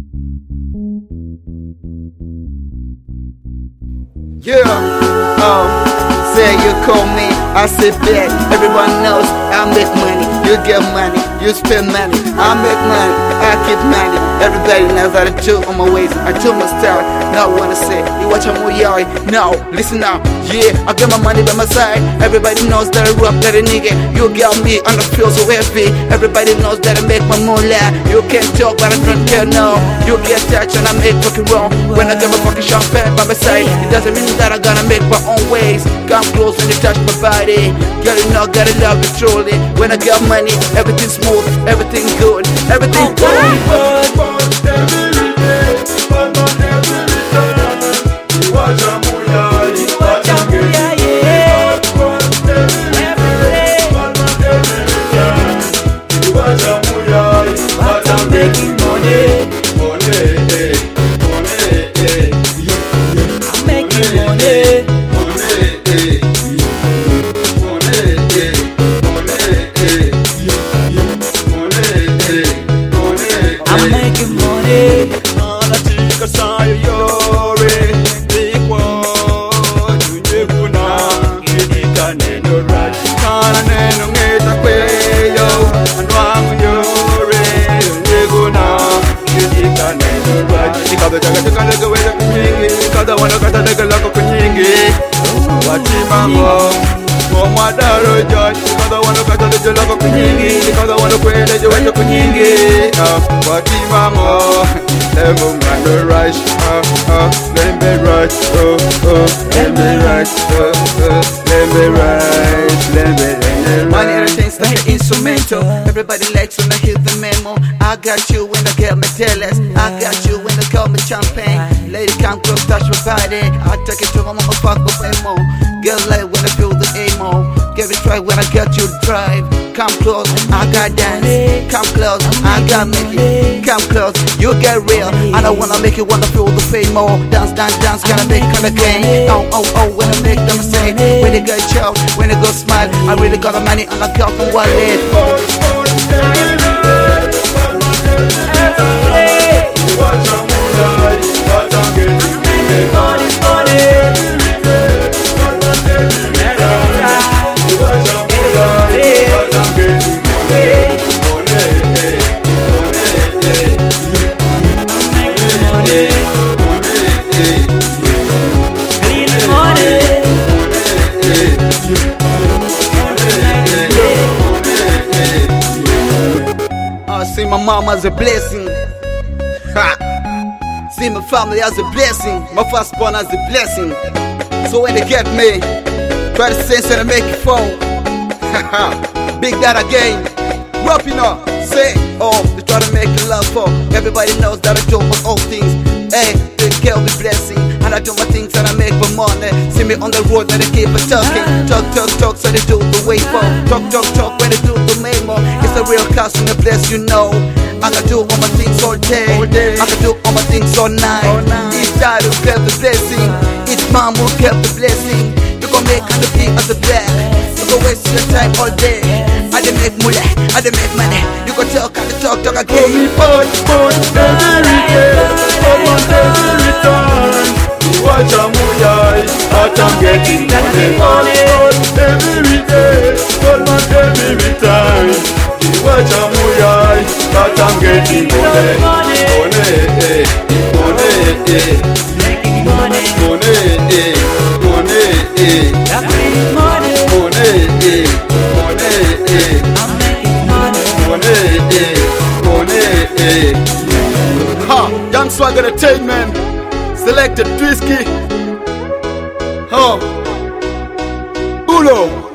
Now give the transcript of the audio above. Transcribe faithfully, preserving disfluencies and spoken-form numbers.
Yeah, oh, say you call me, I sit back. Everyone knows I make money, you get money, you spend money. I make money, I keep money. Everybody knows that I do on my ways, I do my style. Now I wanna say, you watch a movie, no, listen now. Yeah, I get my money by my side. Everybody knows that I rap that a nigga. You got me on the feel so heavy. Everybody knows that I make my moolah. You can't talk but I don't care now. You get touched and I make fucking wrong. When I get my fucking champagne by my side, it doesn't mean that I gotta make my own ways. Come close when you touch my body. Girl, you know, gotta love it truly. When I get money, everything smooth, everything good, everything good. Kada wana kata nega lako kunyingi Watimango Mwa daro judge Kada wana kata nega lako kunyingi Kada wana kwele jo weto kunyingi Watimango Levo mando rush Let me rush Let me rush Let me rush Let me rush Money everything's like an instrumental. Everybody likes when I hear the memo. I got you when I get my tailors. I got you when I call me champagne. Lady come close, touch my body. I take it to my motherfucker emo. Girl like when I feel the emo. Give it try when I get you to drive. Come close, I got dance. Come close, I got make it. Come close, you get real. I don't wanna make you wanna feel the pain more. Dance, dance, dance, gotta make kinda game. Oh, oh, oh, when I make them say, when they go chow, when they go smile, I really got the money on the cup and wallet. I see my mom as a blessing. Ha. See my family as a blessing. My firstborn as a blessing. So when they get me, try to sense and make it fall. Big that again. Rapping up, say, oh, they try to make it love for. Everybody knows that I do my own things. Hey, they girl be blessing. And I do my things and I make my money. See me on the road and they keep it talking. Talk, talk, talk, so they do the way for. Talk, talk, talk when they do the memo. It's a real cast and a bless, you know. I can do all my things all day. all day. I can do all my things all night. All night. Each side will get the blessing. Each mom will get the blessing. You gon' make the beat as a black. You gon' waste your time all day. I dey make mullah, I dey make money. You gon' talk, I dey talk, talk again. Call me boy, boy, every day. Come on, every time. Watch a movie, but I'm getting money. Every day, call me every time. Watch a movie, but I'm getting money. Money, eh, money, eh, making money, money, eh, money, eh, money, money, eh, money, eh, I'm making money, money, eh, money, eh. Ha, Young Swag Entertainment, Selected Twisky. Oh, Ulo.